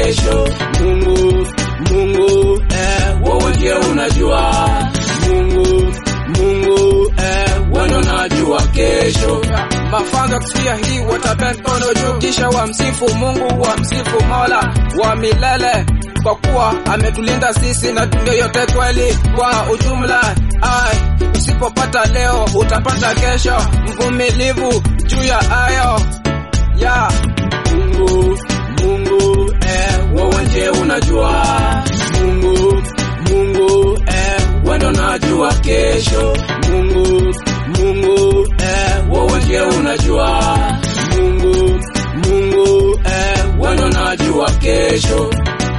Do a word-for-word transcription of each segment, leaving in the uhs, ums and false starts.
kesho. Mungu, Mungu, eh, wewe ndiye unajua. Mungu, Mungu, eh, wewe unajua kesho. Mafanga kusikia hii watapenda kono juu kisha wa msifu Mungu, wa msifu Mola wa milele, kwa kuwa ametulinda sisi na dunia yote kweli kwa ujumla. Ai, usipopata leo utapata kesho, mvumilivu juu ya ayo ya Mungu, Mungu, eh, wewe ndiye unajua. Mungu, Mungu, eh, wewe unajua kesho. Mungu, Mungu, eh, wewe ndiye unajua. Mungu, Mungu, eh, wewe unajua kesho.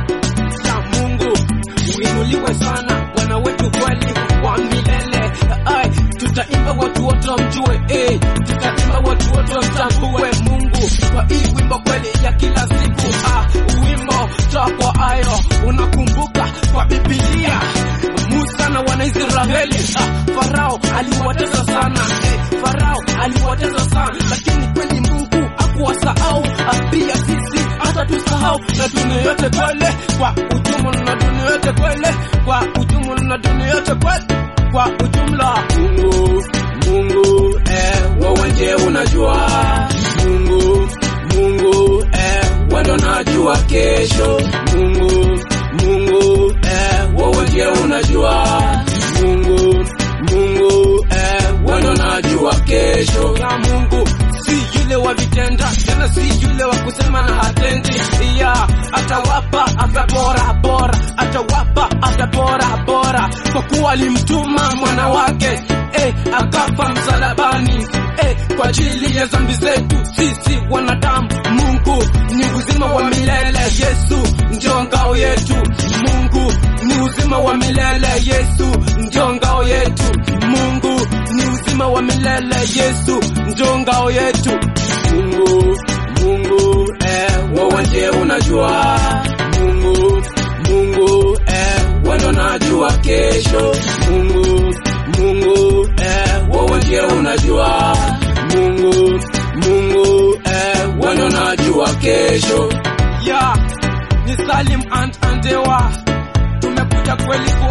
ya Mungu uinuliwe sana, Bwana wetu kweli wa milele. Ai, tutaimba watu wote wamjue, eh, tutaimba watu wote wamtambue Mungu kwa hii wimbo kweli ya kila siku. Ah, wimbo toa kwa ayo, unakumbuka kwa Biblia Musa na wana Israeli. Ah, Farao aliwatesa sana, eh, Farao aliwatesa sana, lakini kweli Mungu hakuwasahau. Ah, pia sisi hata tusahau na dunia yote kweli kwa ujumla, na dunia yote kweli kwa ujumla, na dunia yote kweli kwa ujumla. Mungu, Mungu, eh, wewe ndiye unajua. Mungu, Mungu, eh, wewe unajua kesho. Mungu, Mungu, eh, wewe ndiye unajua. Mungu, Mungu, eh, wewe unajua kesho. Ya Mungu si yule wa vitenda, tena si yule wa kusema na hatendi. Ya atawapa afya bora bora, atawapa afya bora bora, kwa kuwa alimtuma mwana wake, eh, akafa msalabani, eh, kwa ajili ya dhambi zetu sisi wanadamu. Mungu ni uzima wa milele, Yesu ndio ngao yetu. Mungu ni uzima wa milele, Yesu ndio ngao yetu. Mungu ni uzima wa milele, Yesu ndio ngao yetu. Mungu, Mungu, eh, wewe ndiye unajua. Mungu, Mungu, eh, wewe unajua kesho. Mungu, Mungu, eh, wewe ndiye unajua. Mungu, Mungu, eh, wewe unajua kesho. Ya ni Salim and Andewa, tumekuja kweli